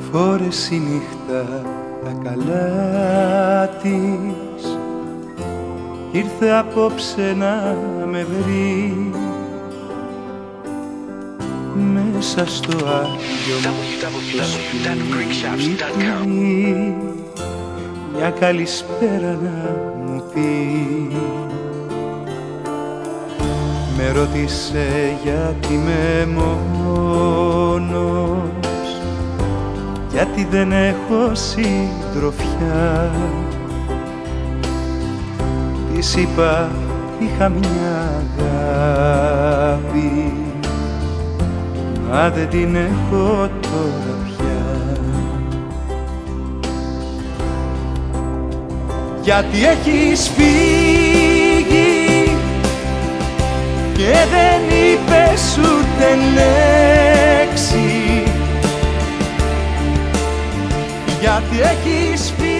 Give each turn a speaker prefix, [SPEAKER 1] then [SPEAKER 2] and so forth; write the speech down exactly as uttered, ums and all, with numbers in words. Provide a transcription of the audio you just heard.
[SPEAKER 1] φόρεσε η νύχτα τα καλά της, ήρθε απόψε να με βρει μέσα στο άδειο σπίτι, μια καλησπέρα να μου πει. Με ρώτησε γιατί είμαι μόνος, γιατί δεν έχω συντροφιά. Της είπα είχα μια αγάπη, μα δεν την έχω τώρα πια. Γιατί έχεις φύγει και δεν είπες ούτε λέξη, γιατί έχεις φύγει